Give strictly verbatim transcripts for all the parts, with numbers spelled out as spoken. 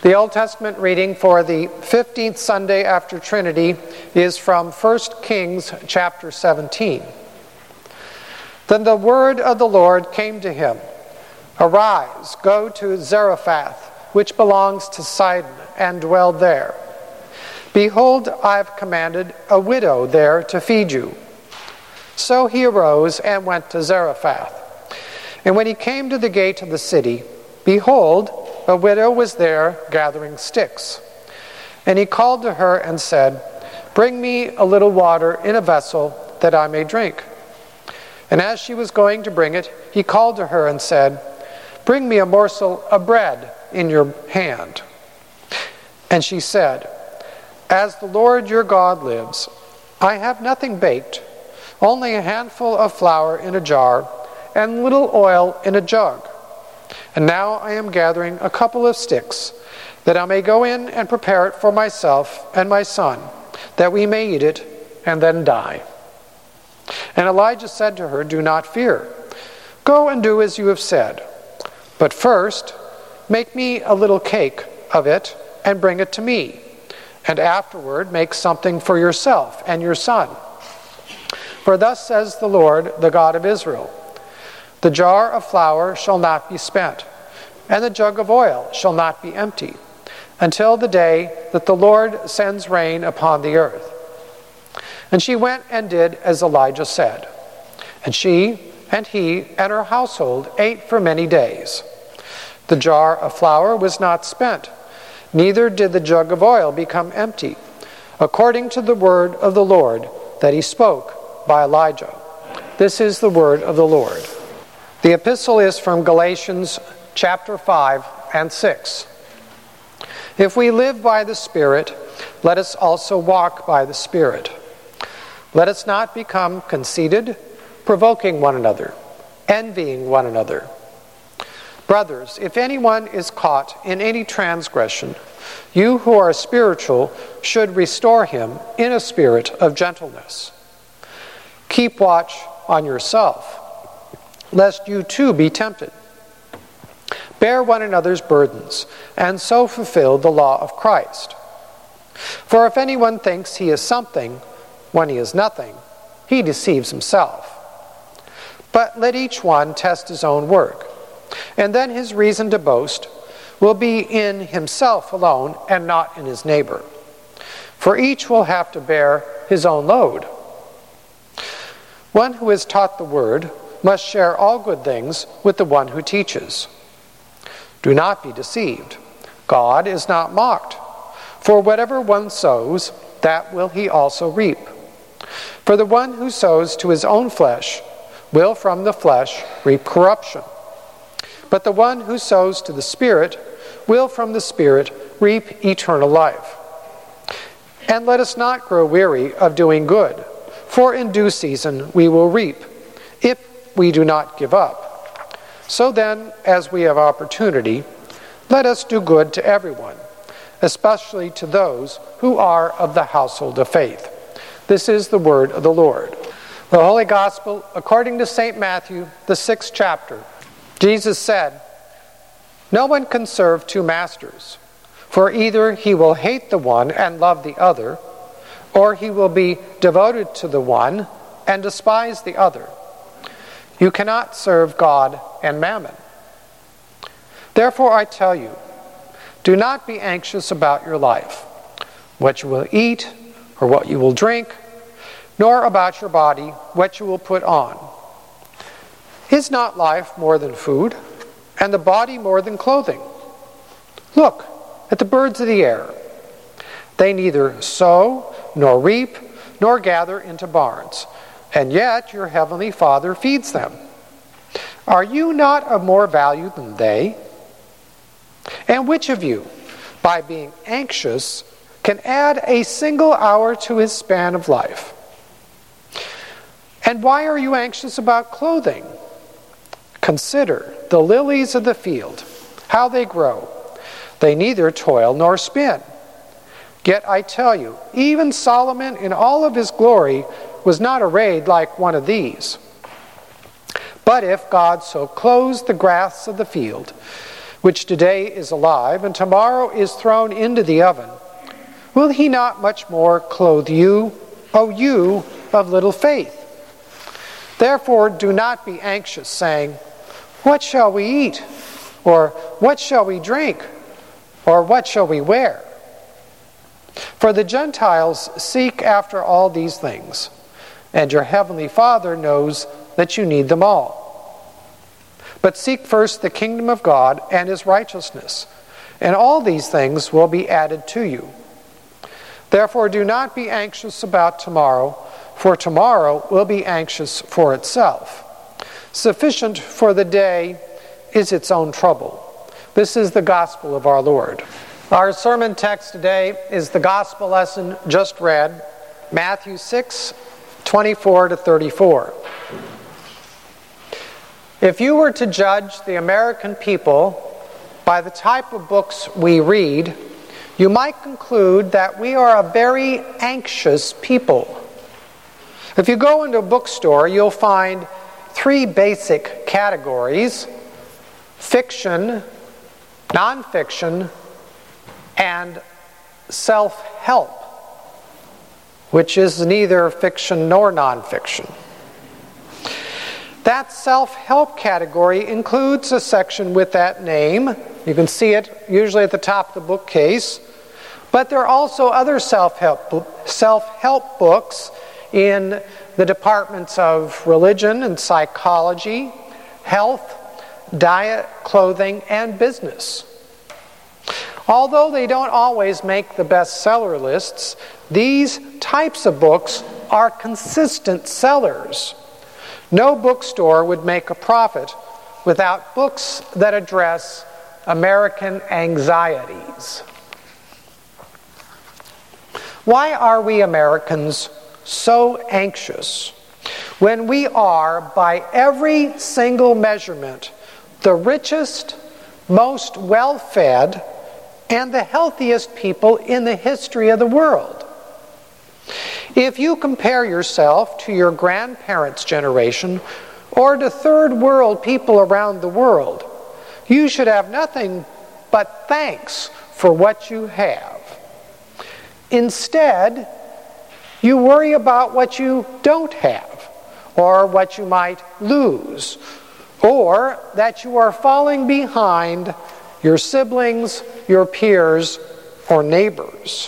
The Old Testament reading for the fifteenth Sunday after Trinity is from First Kings chapter seventeen. Then the word of the Lord came to him, "Arise, go to Zarephath, which belongs to Sidon, and dwell there. Behold, I have commanded a widow there to feed you." So he arose and went to Zarephath. And when he came to the gate of the city, behold, a widow was there gathering sticks. And he called to her and said, "Bring me a little water in a vessel, that I may drink." And as she was going to bring it, he called to her and said, "Bring me a morsel of bread in your hand." And she said, "As the Lord your God lives, I have nothing baked, only a handful of flour in a jar, and little oil in a jug. And now I am gathering a couple of sticks, that I may go in and prepare it for myself and my son, that we may eat it and then die." And Elijah said to her, "Do not fear. Go and do as you have said. But first, make me a little cake of it and bring it to me. And afterward, make something for yourself and your son. For thus says the Lord, the God of Israel, the jar of flour shall not be spent, and the jug of oil shall not be empty, until the day that the Lord sends rain upon the earth." And she went and did as Elijah said. And she and he and her household ate for many days. The jar of flour was not spent, neither did the jug of oil become empty, according to the word of the Lord that he spoke by Elijah. This is the word of the Lord. The epistle is from Galatians chapter five and six. "If we live by the Spirit, let us also walk by the Spirit. Let us not become conceited, provoking one another, envying one another. Brothers, if anyone is caught in any transgression, you who are spiritual should restore him in a spirit of gentleness. Keep watch on yourself, lest you too be tempted. Bear one another's burdens, and so fulfill the law of Christ. For if anyone thinks he is something when he is nothing, he deceives himself. But let each one test his own work, and then his reason to boast will be in himself alone and not in his neighbor. For each will have to bear his own load. One who is taught the word must share all good things with the one who teaches. Do not be deceived. God is not mocked. For whatever one sows, that will he also reap. For the one who sows to his own flesh will from the flesh reap corruption. But the one who sows to the Spirit will from the Spirit reap eternal life. And let us not grow weary of doing good, for in due season we will reap, if we do not give up. So then, as we have opportunity, let us do good to everyone, especially to those who are of the household of faith." This is the word of the Lord. The Holy Gospel according to Saint Matthew, the sixth chapter. Jesus said, "No one can serve two masters, for either he will hate the one and love the other, or he will be devoted to the one and despise the other. You cannot serve God and mammon. Therefore I tell you, do not be anxious about your life, what you will eat or what you will drink, nor about your body, what you will put on. Is not life more than food, and the body more than clothing? Look at the birds of the air. They neither sow, nor reap, nor gather into barns, and yet your heavenly Father feeds them. Are you not of more value than they? And which of you, by being anxious, can add a single hour to his span of life? And why are you anxious about clothing? Consider the lilies of the field, how they grow. They neither toil nor spin. Yet I tell you, even Solomon in all of his glory was not arrayed like one of these. But if God so clothes the grass of the field, which today is alive and tomorrow is thrown into the oven, will he not much more clothe you, O you of little faith? Therefore do not be anxious, saying, what shall we eat? Or what shall we drink? Or what shall we wear? For the Gentiles seek after all these things, and your heavenly Father knows that you need them all. But seek first the kingdom of God and his righteousness, and all these things will be added to you. Therefore do not be anxious about tomorrow, for tomorrow will be anxious for itself. Sufficient for the day is its own trouble. This is the gospel of our Lord. Our sermon text today is the gospel lesson just read, Matthew six, twenty-four to thirty-four. If you were to judge the American people by the type of books we read, you might conclude that we are a very anxious people. If you go into a bookstore, you'll find three basic categories: fiction, nonfiction, and self-help, which is neither fiction nor nonfiction. That self-help category includes a section with that name. You can see it usually at the top of the bookcase. But there are also other self-help, self-help books in the departments of religion and psychology, health, diet, clothing, and business. Although they don't always make the bestseller lists, these types of books are consistent sellers. No bookstore would make a profit without books that address American anxieties. Why are we Americans so anxious when we are, by every single measurement, the richest, most well-fed, and the healthiest people in the history of the world? If you compare yourself to your grandparents' generation or to third world people around the world, you should have nothing but thanks for what you have. Instead, you worry about what you don't have, or what you might lose, or that you are falling behind your siblings, your peers, or neighbors.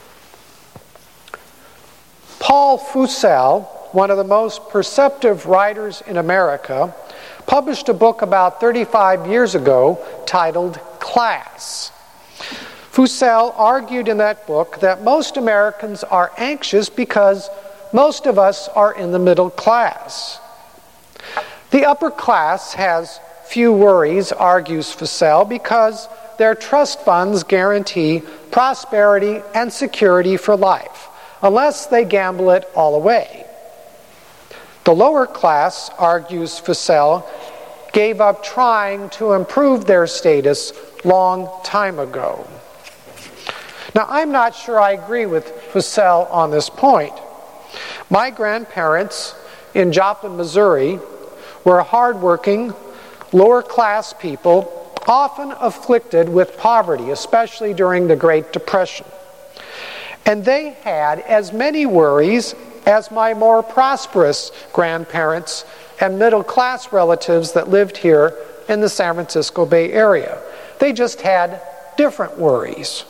Paul Fussell, one of the most perceptive writers in America, published a book about thirty-five years ago titled Class. Fussell argued in that book that most Americans are anxious because most of us are in the middle class. The upper class has few worries, argues Fussell, because their trust funds guarantee prosperity and security for life, unless they gamble it all away. The lower class, argues Fussell, gave up trying to improve their status long time ago. Now, I'm not sure I agree with Fussell on this point. My grandparents in Joplin, Missouri, were hardworking, lower-class people, often afflicted with poverty, especially during the Great Depression. And they had as many worries as my more prosperous grandparents and middle-class relatives that lived here in the San Francisco Bay Area. They just had different worries.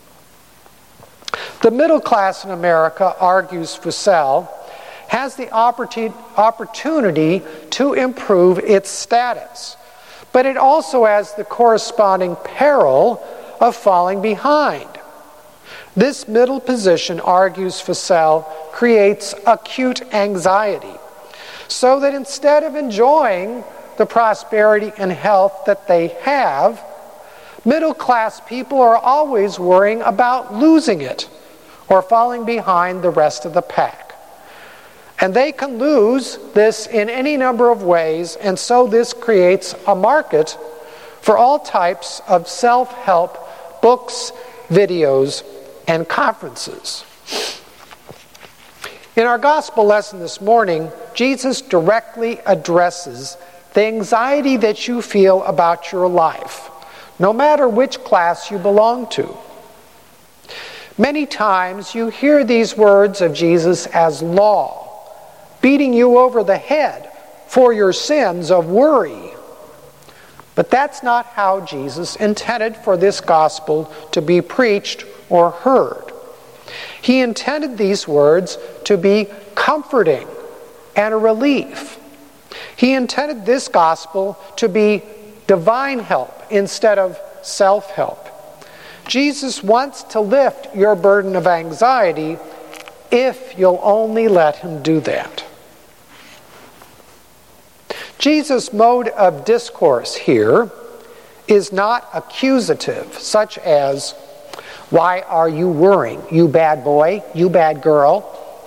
The middle class in America, argues Fussell, has the opportunity to improve its status, but it also has the corresponding peril of falling behind. This middle position, argues Fussell, creates acute anxiety, so that instead of enjoying the prosperity and health that they have, middle-class people are always worrying about losing it or falling behind the rest of the pack. And they can lose this in any number of ways, and so this creates a market for all types of self-help books, videos, and conferences. In our gospel lesson this morning, Jesus directly addresses the anxiety that you feel about your life no matter which class you belong to. Many times you hear these words of Jesus as law, beating you over the head for your sins of worry. But that's not how Jesus intended for this gospel to be preached or heard. He intended these words to be comforting and a relief. He intended this gospel to be divine help instead of self-help. Jesus wants to lift your burden of anxiety if you'll only let him do that. Jesus' mode of discourse here is not accusative, such as, "Why are you worrying, you bad boy, you bad girl?"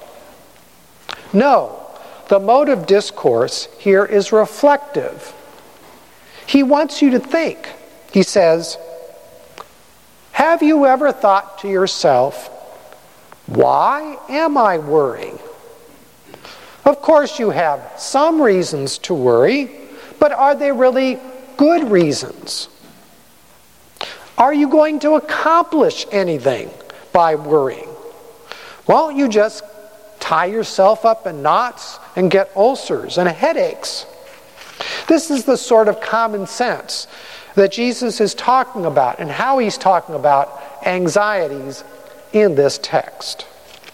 No, the mode of discourse here is reflective. He wants you to think. He says, "Have you ever thought to yourself, why am I worrying? Of course you have some reasons to worry, but are they really good reasons? Are you going to accomplish anything by worrying? Won't you just tie yourself up in knots and get ulcers and headaches?" This is the sort of common sense that Jesus is talking about and how he's talking about anxieties in this text.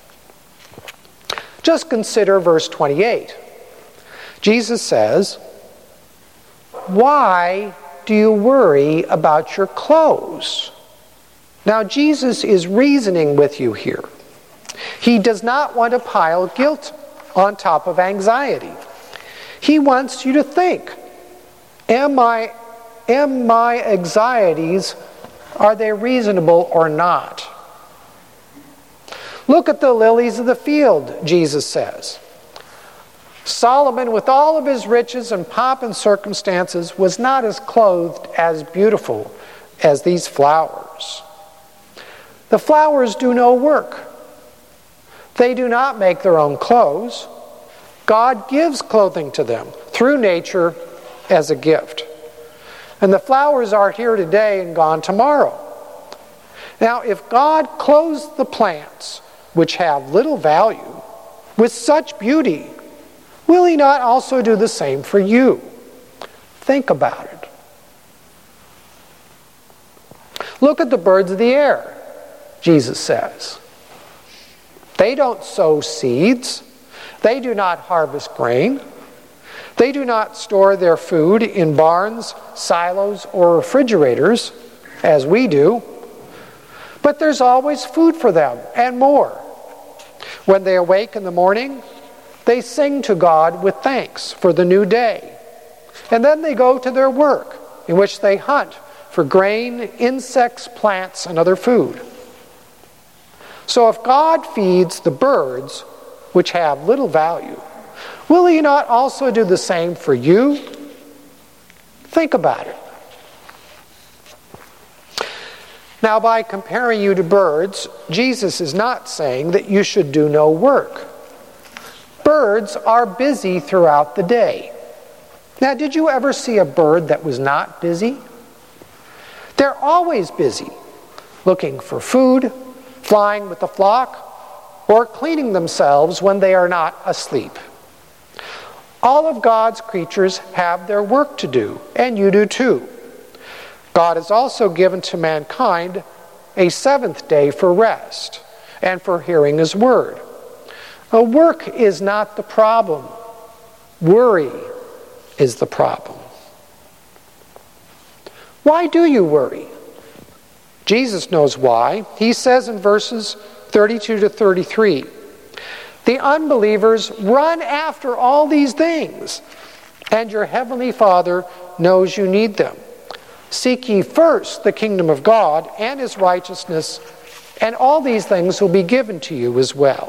Just consider verse twenty-eight. Jesus says, "Why do you worry about your clothes?" Now, Jesus is reasoning with you here. He does not want to pile guilt on top of anxiety. He wants you to think, am I, am my anxieties, are they reasonable or not? Look at the lilies of the field, Jesus says. Solomon, with all of his riches and pomp and circumstances, was not as clothed as beautiful as these flowers. The flowers do no work. They do not make their own clothes. God gives clothing to them through nature as a gift. And the flowers are here today and gone tomorrow. Now, if God clothes the plants, which have little value, with such beauty, will he not also do the same for you? Think about it. Look at the birds of the air, Jesus says. They don't sow seeds. They do not harvest grain. They do not store their food in barns, silos, or refrigerators, as we do. But there's always food for them, and more. When they awake in the morning, they sing to God with thanks for the new day. And then they go to their work, in which they hunt for grain, insects, plants, and other food. So if God feeds the birds, which have little value, will he not also do the same for you? Think about it. Now, by comparing you to birds, Jesus is not saying that you should do no work. Birds are busy throughout the day. Now, did you ever see a bird that was not busy? They're always busy, looking for food, flying with the flock, or cleaning themselves when they are not asleep. All of God's creatures have their work to do, and you do too. God has also given to mankind a seventh day for rest and for hearing his word. Now, work is not the problem. Worry is the problem. Why do you worry? Jesus knows why. He says in verses thirty-two to thirty-three, "The unbelievers run after all these things, and your heavenly Father knows you need them. Seek ye first the kingdom of God and his righteousness, and all these things will be given to you as well."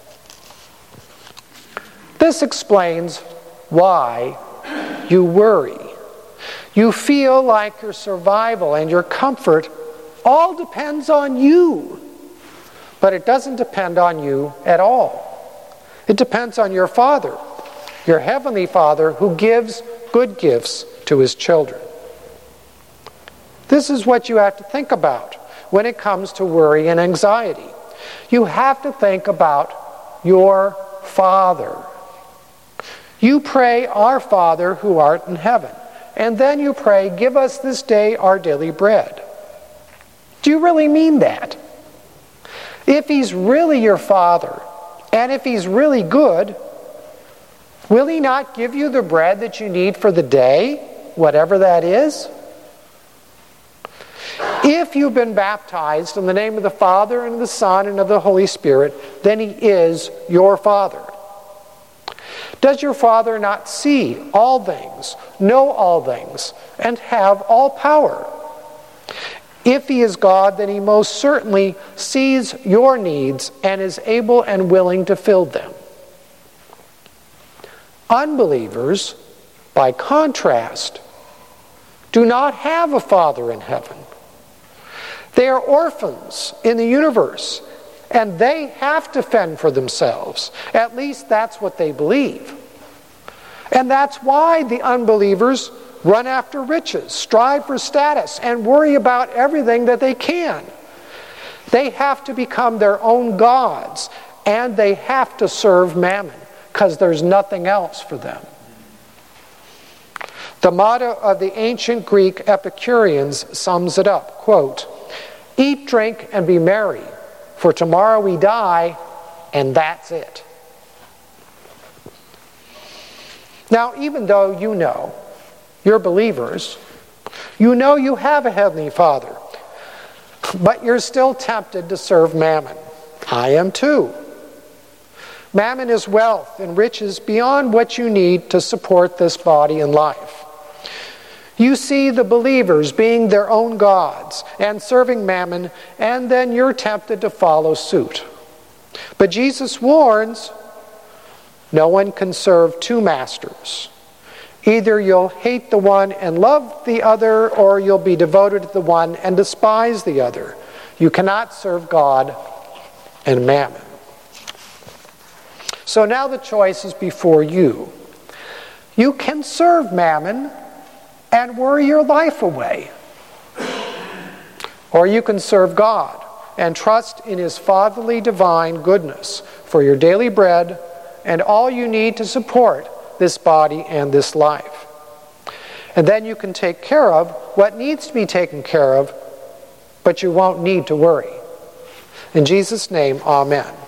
This explains why you worry. You feel like your survival and your comfort all depends on you. But it doesn't depend on you at all. It depends on your Father, your heavenly Father, who gives good gifts to his children. This is what you have to think about when it comes to worry and anxiety. You have to think about your Father. You pray, "Our Father who art in heaven." And then you pray, "Give us this day our daily bread." Do you really mean that? If He's really your Father, and if He's really good, will He not give you the bread that you need for the day, whatever that is? If you've been baptized in the name of the Father and of the Son and of the Holy Spirit, then He is your Father. Does your Father not see all things, know all things, and have all power? If He is God, then He most certainly sees your needs and is able and willing to fill them. Unbelievers, by contrast, do not have a Father in heaven. They are orphans in the universe, and they have to fend for themselves. At least that's what they believe. And that's why the unbelievers run after riches, strive for status, and worry about everything that they can. They have to become their own gods, and they have to serve mammon, because there's nothing else for them. The motto of the ancient Greek Epicureans sums it up, quote, "Eat, drink, and be merry, for tomorrow we die, and that's it." Now, even though you know, you're believers, you know you have a Heavenly Father, but you're still tempted to serve mammon. I am too. Mammon is wealth and riches beyond what you need to support this body and life. You see the believers being their own gods and serving mammon, and then you're tempted to follow suit. But Jesus warns, no one can serve two masters. Either you'll hate the one and love the other, or you'll be devoted to the one and despise the other. You cannot serve God and mammon. So now the choice is before you. You can serve mammon and worry your life away. Or you can serve God and trust in His fatherly divine goodness for your daily bread and all you need to support this body and this life. And then you can take care of what needs to be taken care of, but you won't need to worry. In Jesus' name, amen.